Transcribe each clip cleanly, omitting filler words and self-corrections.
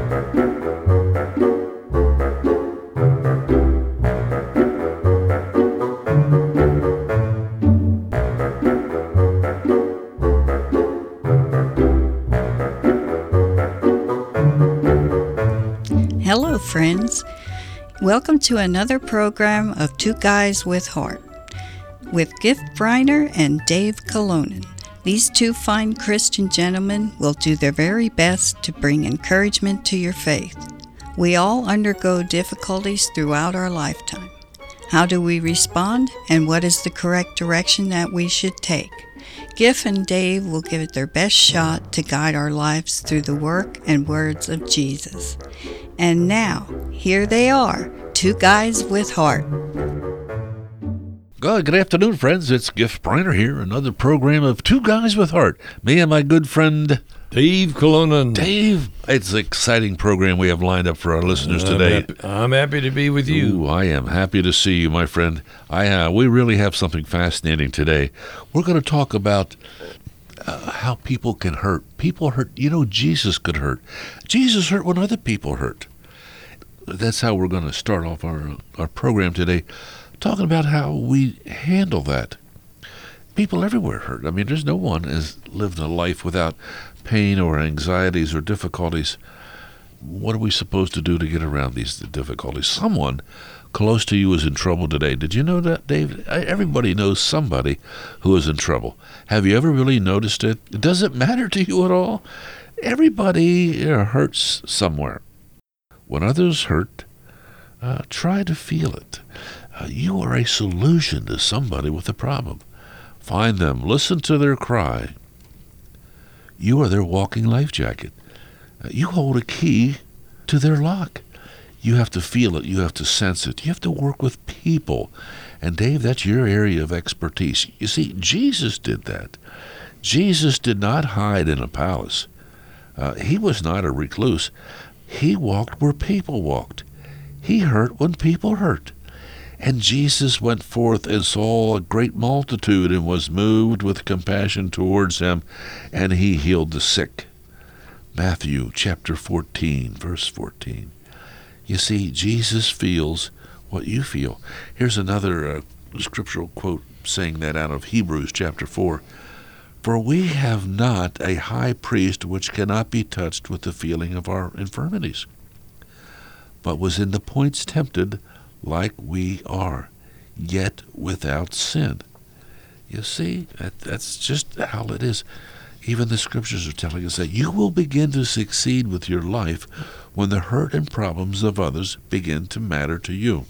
Hello, friends. Welcome to another program of Two Guys with Heart with Gift Briner and Dave Colonen. These two fine Christian gentlemen will do their very best to bring encouragement to your faith. We all undergo difficulties throughout our lifetime. How do we respond, and what is the correct direction that we should take? Giff and Dave will give it their best shot to guide our lives through the work and words of Jesus. And now, here they are, Two Guys with Heart. Good afternoon, friends. It's Gift Briner here, another program of Two Guys with Heart. Me and my good friend Dave Colonen. Dave, it's an exciting program we have lined up for our listeners today. I'm happy to be with you. Ooh, I am happy to see you, my friend. We really have something fascinating today. We're going to talk about how people can hurt. People hurt. You know, Jesus could hurt. Jesus hurt when other people hurt. That's how we're going to start off our program today, talking about how we handle that. People everywhere hurt. I mean, there's no one has lived a life without pain or anxieties or difficulties. What are we supposed to do to get around these difficulties? Someone close to you is in trouble today. Did you know that, Dave? Everybody knows somebody who is in trouble. Have you ever really noticed it? Does it matter to you at all? Everybody hurts somewhere. When others hurt, try to feel it. You are a solution to somebody with a problem. Find them. Listen to their cry. You are their walking life jacket. You hold a key to their lock. You have to feel it. You have to sense it. You have to work with people. And Dave, that's your area of expertise. You see, Jesus did that. Jesus did not hide in a palace. He was not a recluse. He walked where people walked. He hurt when people hurt. And Jesus went forth and saw a great multitude and was moved with compassion towards them, and he healed the sick. Matthew chapter 14, verse 14. You see, Jesus feels what you feel. Here's another scriptural quote saying that out of Hebrews chapter 4. For we have not a high priest which cannot be touched with the feeling of our infirmities, but was in the points tempted like we are, yet without sin. You see, that's just how it is. Even the scriptures are telling us that you will begin to succeed with your life when the hurt and problems of others begin to matter to you.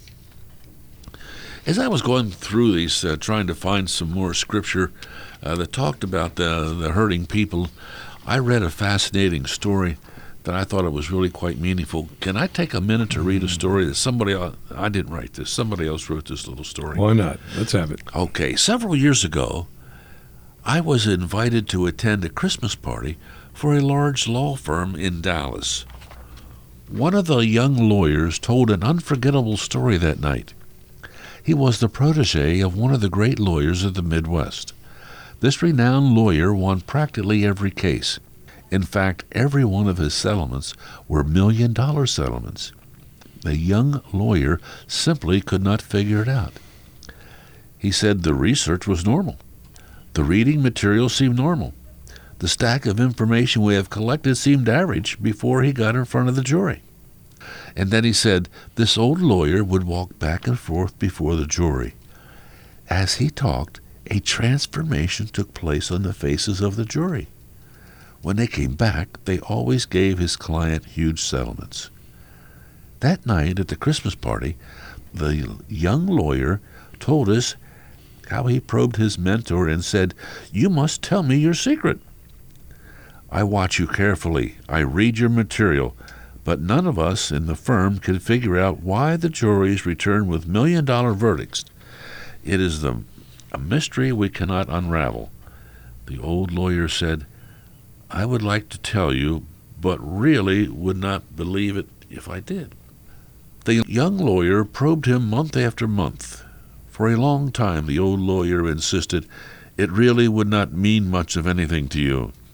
As I was going through these, trying to find some more scripture that talked about the hurting people, I read a fascinating story that I thought it was really quite meaningful. Can I take a minute to read a story that somebody else, I didn't write this, somebody else wrote this little story. Why not? Let's have it. Okay, several years ago, I was invited to attend a Christmas party for a large law firm in Dallas. One of the young lawyers told an unforgettable story that night. He was the protege of one of the great lawyers of the Midwest. This renowned lawyer won practically every case. In fact, every one of his settlements were million-dollar settlements. The young lawyer simply could not figure it out. He said the research was normal. The reading material seemed normal. The stack of information we have collected seemed average before he got in front of the jury. And then he said this old lawyer would walk back and forth before the jury. As he talked, a transformation took place on the faces of the jury. When they came back, they always gave his client huge settlements. That night at the Christmas party, the young lawyer told us how he probed his mentor and said, "You must tell me your secret. I watch you carefully. I read your material, but none of us in the firm can figure out why the juries return with million-dollar verdicts. It is a mystery we cannot unravel." The old lawyer said, "I would like to tell you, but really would not believe it if I did." The young lawyer probed him month after month. For a long time, the old lawyer insisted it really would not mean much of anything to you.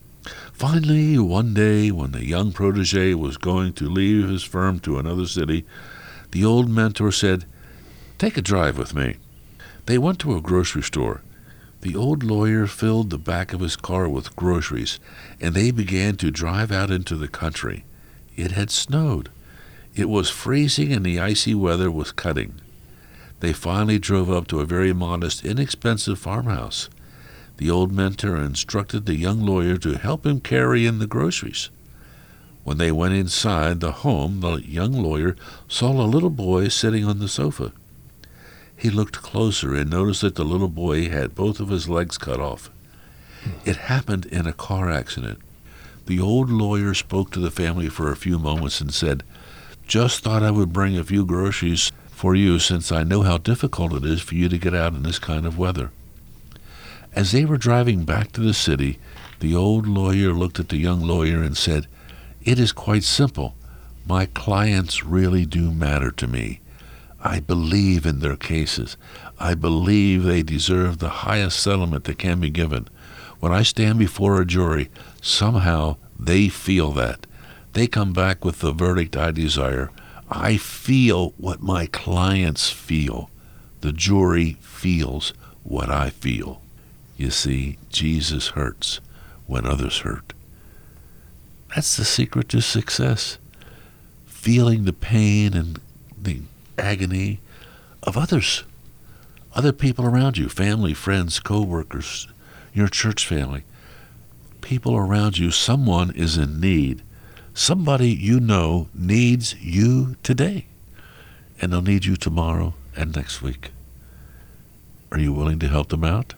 Finally, one day, when the young protege was going to leave his firm to another city, the old mentor said, "Take a drive with me." They went to a grocery store. The old lawyer filled the back of his car with groceries, and they began to drive out into the country. It had snowed. It was freezing, and the icy weather was cutting. They finally drove up to a very modest, inexpensive farmhouse. The old mentor instructed the young lawyer to help him carry in the groceries. When they went inside the home, the young lawyer saw a little boy sitting on the sofa. He looked closer and noticed that the little boy had both of his legs cut off. It happened in a car accident. The old lawyer spoke to the family for a few moments and said, "Just thought I would bring a few groceries for you, since I know how difficult it is for you to get out in this kind of weather." As they were driving back to the city, the old lawyer looked at the young lawyer and said, "It is quite simple. My clients really do matter to me. I believe in their cases. I believe they deserve the highest settlement that can be given. When I stand before a jury, somehow they feel that. They come back with the verdict I desire. I feel what my clients feel. The jury feels what I feel." You see, Jesus hurts when others hurt. That's the secret to success. Feeling the pain and the agony of others, other people around you, family, friends, co-workers, your church family, people around you. Someone is in need. Somebody you know needs you today, and they'll need you tomorrow and next week. Are you willing to help them out?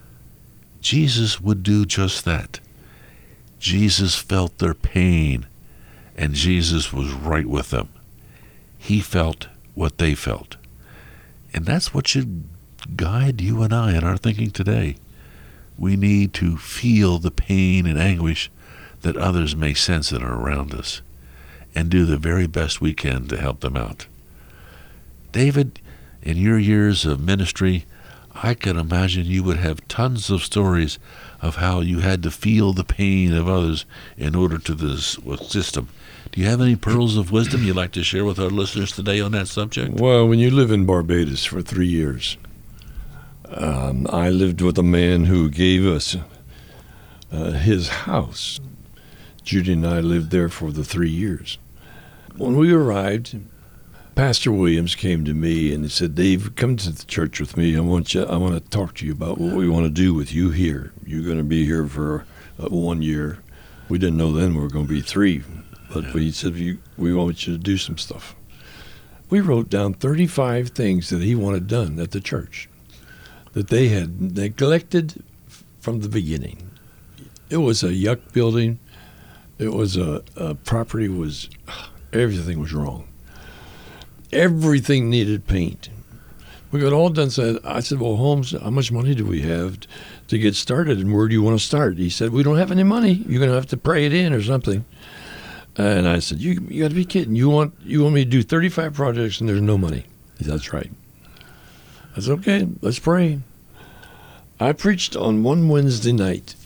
Jesus would do just that. Jesus felt their pain, and Jesus was right with them. He felt what they felt. And that's what should guide you and I in our thinking today. We need to feel the pain and anguish that others may sense that are around us, and do the very best we can to help them out. David, in your years of ministry, I can imagine you would have tons of stories of how you had to feel the pain of others in order to this system. Do you have any pearls of wisdom you'd like to share with our listeners today on that subject? Well, when you live in Barbados for 3 years, I lived with a man who gave us his house. Judy and I lived there for the 3 years. When we arrived, Pastor Williams came to me and he said, "Dave, come to the church with me. I want to talk to you about what we want to do with you here. You're going to be here for 1 year." We didn't know then we were going to be 3, but he said, "We want you to do some stuff." We wrote down 35 things that he wanted done at the church that they had neglected from the beginning. It was a yuck building. It was a property was, everything was wrong. Everything needed paint. We got all done. So I said, "Well, Holmes, how much money do we have to get started, and where do you want to start?" He said, "We don't have any money. You're going to have to pray it in or something." And I said, "You got to be kidding. You want me to do 35 projects and there's no money?" He said, "That's right." I said, "Okay, let's pray." I preached on one Wednesday night,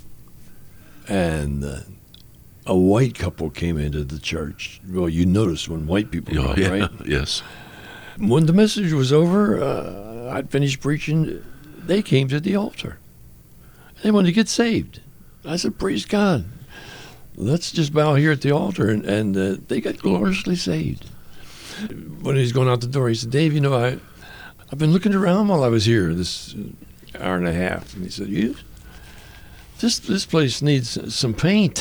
and a white couple came into the church. Well, you notice when white people come, right? Yes. When the message was over, I'd finished preaching, they came to the altar. They wanted to get saved. I said, "Praise God. Let's just bow here at the altar." And they got gloriously saved. When he was going out the door, he said, "Dave, I've been looking around while I was here this hour and a half." And he said, This place needs some paint.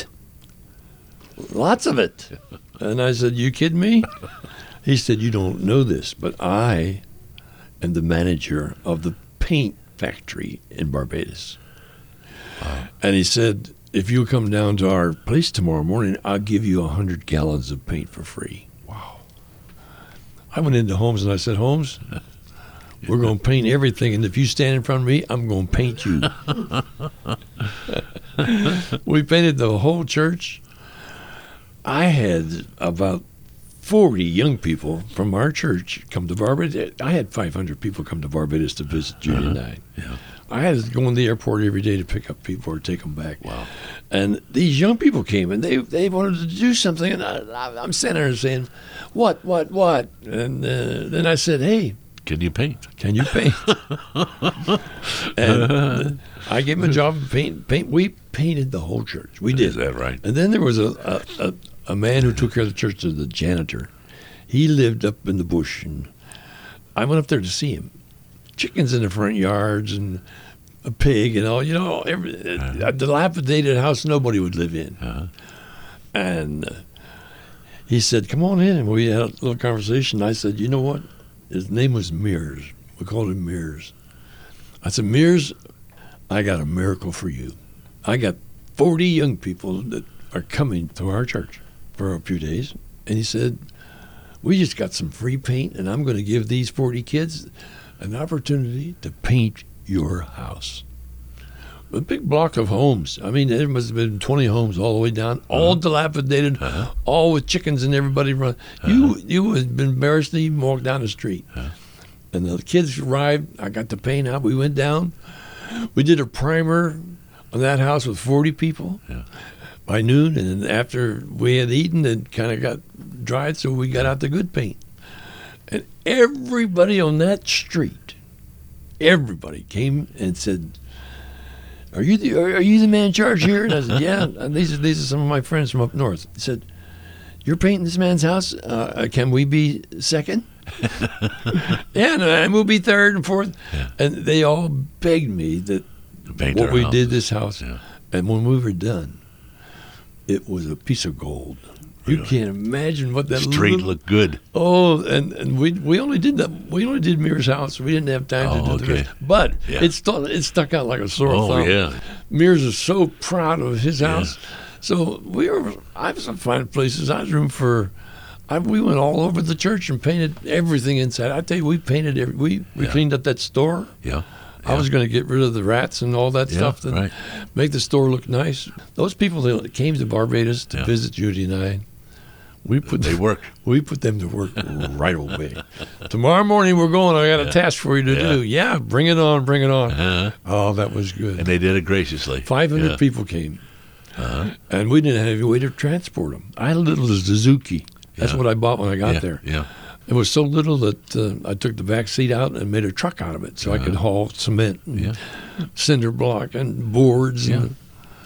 Lots of it." And I said, "You kidding me?" He said, "You don't know this, but I am the manager of the paint factory in Barbados." Wow. And he said, "If you come down to our place tomorrow morning, I'll give you 100 gallons of paint for free." Wow. I went into Holmes and I said, "Holmes, we're going to paint everything, and if you stand in front of me, I'm going to paint you." We painted the whole church. I had about 40 young people from our church come to Barbados. I had 500 people come to Barbados to visit Judy and I. Yeah. I had to go in the airport every day to pick up people or take them back. Wow. And these young people came, and they wanted to do something, and I'm standing there saying, what? And then I said, hey, Can you paint? can you paint? And I gave him a job of paint. We painted the whole church. We did. Is that right? And then there was a man who took care of the church, the janitor. He lived up in the bush, and I went up there to see him. Chickens in the front yards and a pig and all, a dilapidated house nobody would live in. Uh-huh. And he said, come on in. And we had a little conversation. I said, you know what? His name was Mears. We called him Mears. I said, Mears, I got a miracle for you. I got 40 young people that are coming to our church for a few days. And he said, we just got some free paint, and I'm going to give these 40 kids an opportunity to paint your house. A big block of homes. I mean, there must have been 20 homes all the way down, all dilapidated, all with chickens and everybody run. You would have been embarrassed to even walk down the street. And the kids arrived. I got the paint out. We went down. We did a primer on that house with 40 people by noon. And then after we had eaten, it kind of got dried, so we got out the good paint. And everybody on that street, everybody came and said, Are you the man in charge here? And I said, yeah. And these are some of my friends from up north. He said, you're painting this man's house? Can we be second? Yeah, and we'll be third and fourth. Yeah. And they all begged me that what we did this house. Yeah. And when we were done, it was a piece of gold. You can't imagine what that Street looked good. Oh, and we only did that. We only did Mears' house. We didn't have time to do the rest. But it stuck out like a sore thumb. Oh, yeah. Mears is so proud of his house. So I was finding places. I was room for. We went all over the church and painted everything inside. I tell you, we painted we cleaned up that store. Yeah. I was going to get rid of the rats and all that stuff and make the store look nice. Those people that came to Barbados to visit Judy and I, we put them to work right away. Tomorrow morning we're going. I got a task for you to do. Yeah, bring it on. Uh-huh. Oh, that was good. And they did it graciously. 500 people came, and we didn't have any way to transport them. I had a little Suzuki. That's what I bought when I got there. Yeah. It was so little that I took the back seat out and made a truck out of it, so I could haul cement and cinder block and boards. Yeah. And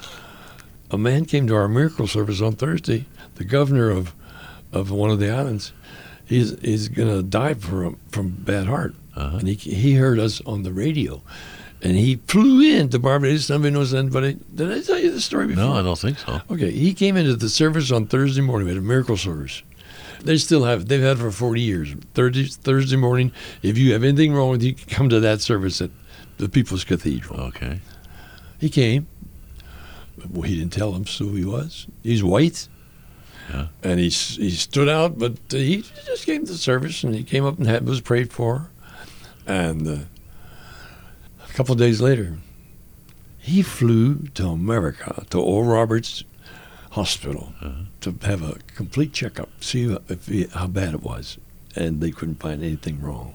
a man came to our miracle service on Thursday. The governor of one of the islands, he's going to die from bad heart, and he heard us on the radio, and he flew into Barbados. Nobody knows anybody. Did I tell you the story before? No, I don't think so. Okay, he came into the service on Thursday morning. We had a miracle service. They still have it. They've had it for 40 years. Thursday morning, if you have anything wrong with you, come to that service at the People's Cathedral. Okay. He came. Well, he didn't tell us who he was. He's white. Yeah. And he stood out, but he just came to the service, and he came up and was prayed for. And a couple of days later, he flew to America, to Oral Roberts Hospital, to have a complete checkup, see how bad it was. And they couldn't find anything wrong.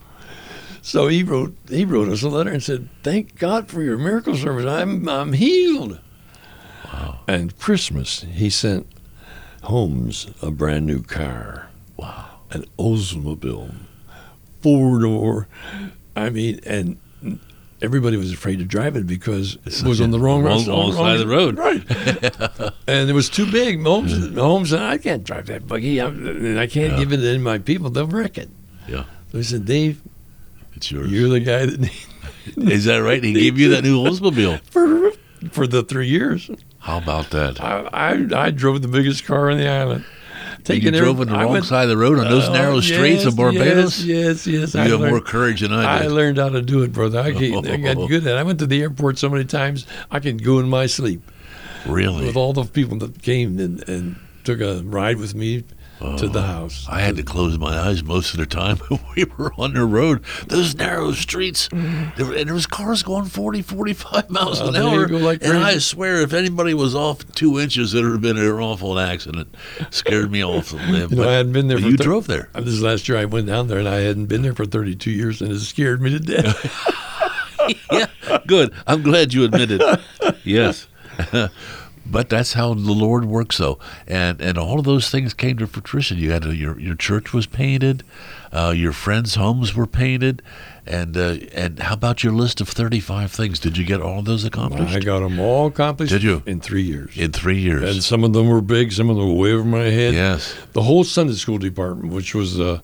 So he wrote us a letter and said, "Thank God for your miracle service. I'm healed." Wow. And Christmas, he sent Holmes a brand new car. Wow. An Oldsmobile, 4-door. I mean, and everybody was afraid to drive it because it was on the wrong side of the road. Right. And it was too big. Holmes said, "I can't drive that buggy. I can't give it to any of my people. They'll wreck it." Yeah. So he said, "Dave, it's yours. You're the guy that Is that right? He gave you that new Oldsmobile for the 3 years." How about that? I drove the biggest car on the island. You drove on the wrong side of the road on those narrow streets of Barbados? Yes. You have more courage than I did. I learned how to do it, brother. I got good at it. I went to the airport so many times, I could go in my sleep. Really? With all the people that came and took a ride with me to the house. I had to close my eyes most of the time when we were on the road. Those narrow streets, and there was cars going 40, 45 miles an hour. And I swear, if anybody was off 2 inches, it would have been an awful accident. Scared me off. I hadn't been there. You drove there. This last year I went down there, and I hadn't been there for 32 years, and it scared me to death. Yeah, good. I'm glad you admit it. Yes. But that's how the Lord works, though, and all of those things came to fruition. You had your church was painted, your friends' homes were painted, and how about your list of 35 things? Did you get all of those accomplished? I got them all accomplished. Did you? In 3 years. In 3 years. And some of them were big, some of them were way over my head. Yes. The whole Sunday school department, which was a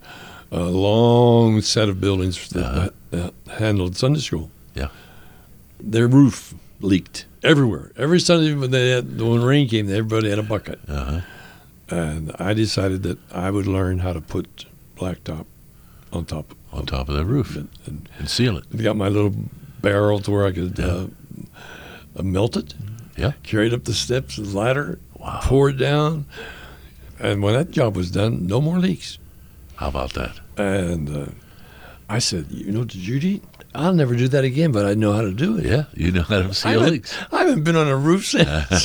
long set of buildings that handled Sunday school. Yeah. Their roof leaked everywhere. Every Sunday when rain came, everybody had a bucket. Uh-huh. And I decided that I would learn how to put blacktop on top of the roof and seal it. I got my little barrel to where I could melt it. Yeah. Carry it up the steps of the ladder. Wow. Pour it down. And when that job was done, no more leaks. How about that? And I said, to Judy, I'll never do that again, but I know how to do it. Yeah, you know how to seal leaks. I haven't been on a roof since.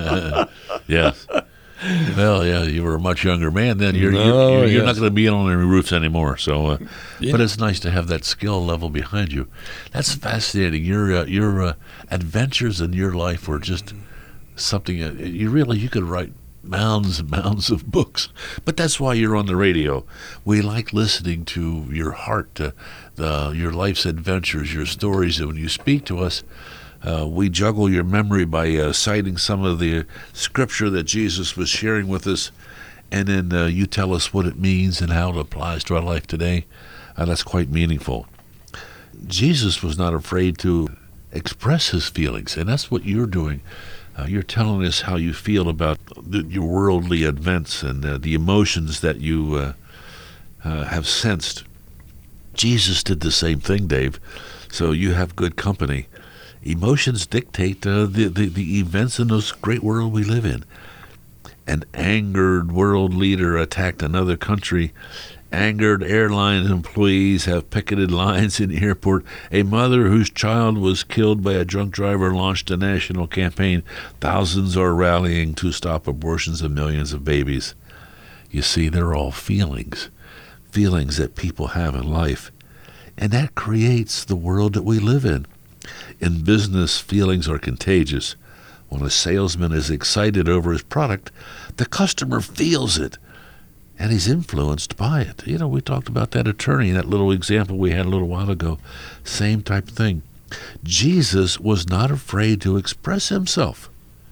Yes. Well, yeah, you were a much younger man then. You're not going to be on any roofs anymore. So, but it's nice to have that skill level behind you. That's fascinating. Your adventures in your life were just something you could write mounds and mounds of books. But that's why you're on the radio. We like listening to your heart, your life's adventures, your stories. And when you speak to us, we juggle your memory by citing some of the scripture that Jesus was sharing with us, and then you tell us what it means and how it applies to our life today. That's quite meaningful. Jesus was not afraid to express his feelings, and that's what you're doing. You're telling us how you feel about your worldly events and the emotions that you have sensed. Jesus did the same thing, Dave, so you have good company. Emotions dictate the events in this great world we live in. An angered world leader attacked another country. Angered airline employees have picketed lines in the airport. A mother whose child was killed by a drunk driver launched a national campaign. Thousands are rallying to stop abortions of millions of babies. You see, they're all feelings that people have in life. And that creates the world that we live in. In business, feelings are contagious. When a salesman is excited over his product, the customer feels it, and he's influenced by it. We talked about that attorney, that little example we had a little while ago. Same type of thing. Jesus was not afraid to express himself.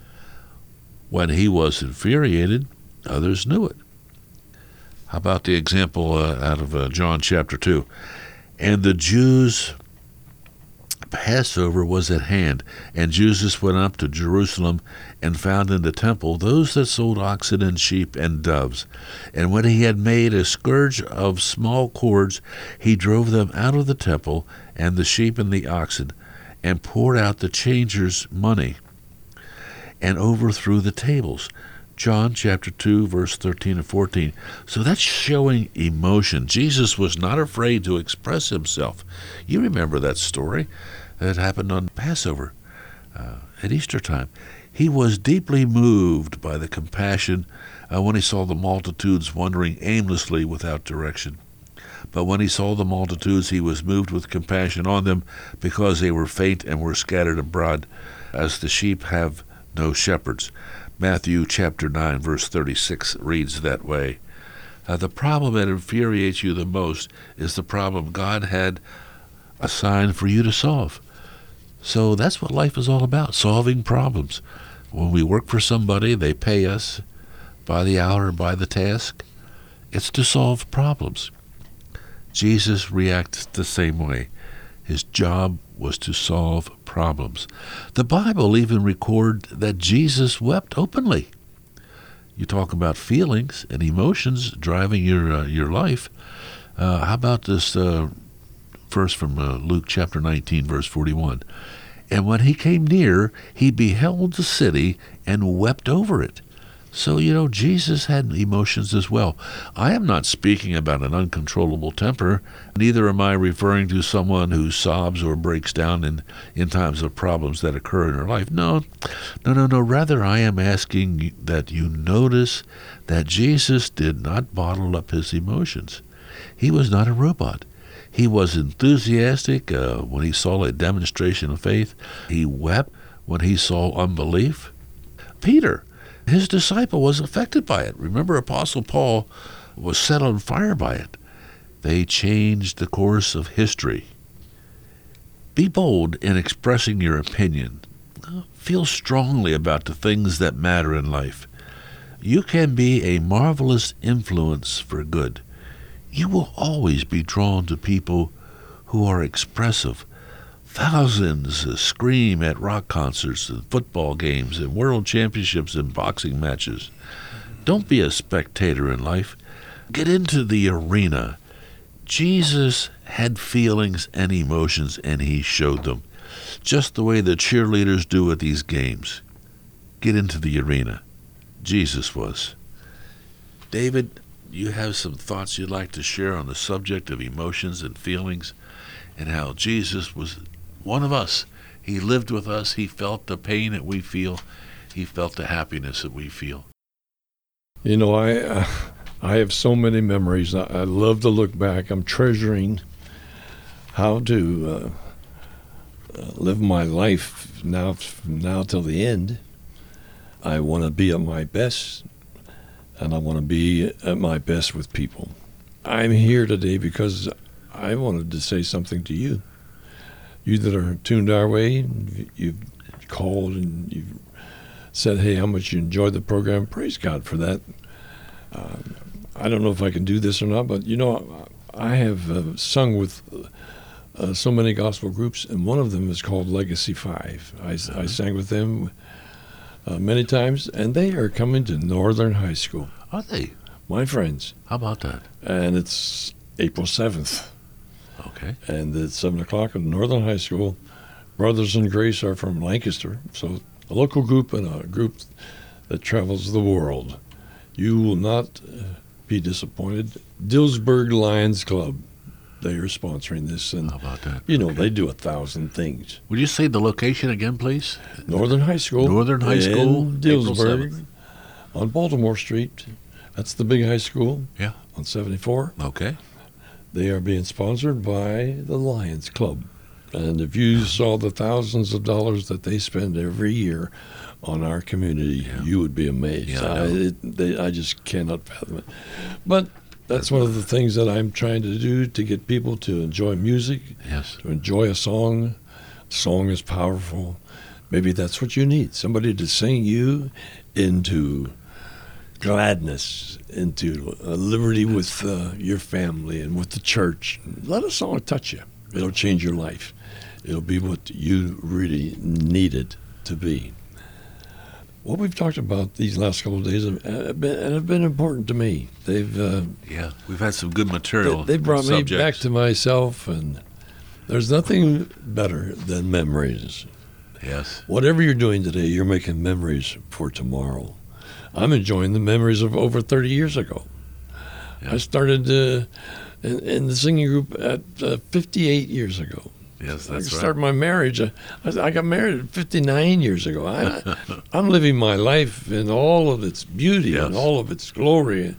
When he was infuriated, others knew it. How about the example out of John chapter 2? And the Jews' Passover was at hand, and Jesus went up to Jerusalem and found in the temple those that sold oxen and sheep and doves. And when he had made a scourge of small cords, he drove them out of the temple, and the sheep and the oxen, and poured out the changers' money, and overthrew the tables. John chapter 2, verse 13 and 14. So that's showing emotion. Jesus was not afraid to express himself. You remember that story that happened on Passover at Easter time. He was deeply moved by the compassion when he saw the multitudes wandering aimlessly without direction. But when he saw the multitudes, he was moved with compassion on them because they were faint and were scattered abroad, as the sheep have no shepherds. Matthew chapter 9, verse 36 reads that way. The problem that infuriates you the most is the problem God had assigned for you to solve. So that's what life is all about, solving problems. When we work for somebody, they pay us by the hour, by the task. It's to solve problems. Jesus reacts the same way. His job was to solve problems. The Bible even records that Jesus wept openly. You talk about feelings and emotions driving your life. How about this verse from Luke chapter 19, verse 41? And when he came near, he beheld the city and wept over it. So, Jesus had emotions as well. I am not speaking about an uncontrollable temper. Neither am I referring to someone who sobs or breaks down in times of problems that occur in her life. No. Rather, I am asking that you notice that Jesus did not bottle up his emotions. He was not a robot. He was enthusiastic when he saw a demonstration of faith. He wept when he saw unbelief. Peter, his disciple, was affected by it. Remember, Apostle Paul was set on fire by it. They changed the course of history. Be bold in expressing your opinion. Feel strongly about the things that matter in life. You can be a marvelous influence for good. You will always be drawn to people who are expressive. Thousands scream at rock concerts and football games and world championships and boxing matches. Don't be a spectator in life. Get into the arena. Jesus had feelings and emotions, and he showed them, just the way the cheerleaders do at these games. Get into the arena. Jesus was. David, you have some thoughts you'd like to share on the subject of emotions and feelings, and how Jesus was one of us. He lived with us. He felt the pain that we feel. He felt the happiness that we feel. You know, I have so many memories. I love to look back. I'm treasuring how to live my life now till the end. I want to be at my best, and I want to be at my best with people. I'm here today because I wanted to say something to you. You that are tuned our way, you've called and you've said, hey, how much you enjoyed the program. Praise God for that. I don't know if I can do this or not, but you know, I have sung with so many gospel groups, and one of them is called Legacy 5. I sang with them many times, and they are coming to Northern High School. Are they? My friends. How about that? And it's April 7th. Okay. And it's 7 o'clock at Northern High School. Brothers in Grace are from Lancaster, so a local group and a group that travels the world. You will not be disappointed. Dillsburg Lions Club, they are sponsoring this. And how about that? you know, they do 1,000 things. Would you say the location again, please? Northern High School. Northern High School, in April Dillsburg 7th. on Baltimore Street. That's the big high school. Yeah. On 74. Okay. They are being sponsored by the Lions Club. And if you saw the thousands of dollars that they spend every year on our community, you would be amazed. Yeah, I just cannot fathom it. But that's one of the things that I'm trying to do to get people to enjoy music, Yes. to enjoy a song. Song is powerful. Maybe that's what you need, somebody to sing you into gladness, into liberty with your family and with the church. Let a song touch you. It'll change your life. It'll be what you really need it to be. What we've talked about these last couple of days have been important to me. They've we've had some good material. They brought subjects. me back to myself, and there's nothing better than memories. Yes. Whatever you're doing today, you're making memories for tomorrow. I'm enjoying the memories of over 30 years ago. Yeah. I started in the singing group at 58 years ago. Yes, I that's right. started my marriage. I got married at 59 years ago. I'm living my life in all of its beauty Yes. and all of its glory.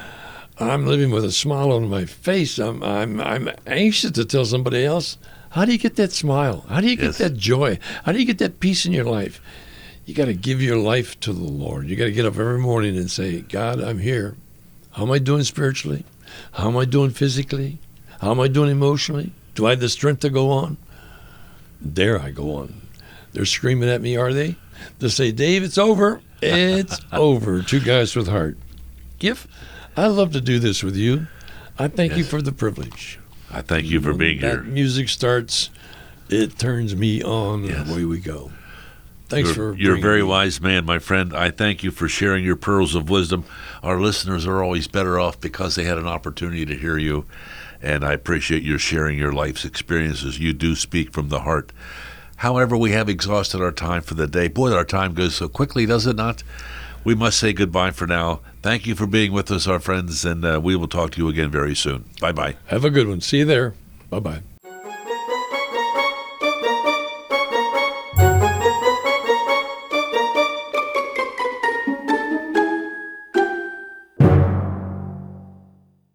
I'm living with a smile on my face. I'm anxious to tell somebody else, how do you get that smile? How do you get Yes. that joy? How do you get that peace in your life? You got to give your life to the Lord. You got to get up every morning and say, God, I'm here. How am I doing spiritually? How am I doing physically? How am I doing emotionally? Do I have the strength to go on? Dare I go on? They're screaming at me, are they? They say, Dave, it's over. It's over. Two Guys with Heart. Giff, I love to do this with you. I thank you for the privilege. I thank you for being When here. that music starts, it turns me on, Yes. and away we go. Thanks You're a bringing very me. wise man, my friend. I thank you for sharing your pearls of wisdom. Our listeners are always better off because they had an opportunity to hear you, and I appreciate your sharing your life's experiences. You do speak from the heart. However, we have exhausted our time for the day. Boy, our time goes so quickly, does it not? We must say goodbye for now. Thank you for being with us, our friends, and we will talk to you again very soon. Bye-bye. Have a good one. See you there. Bye-bye.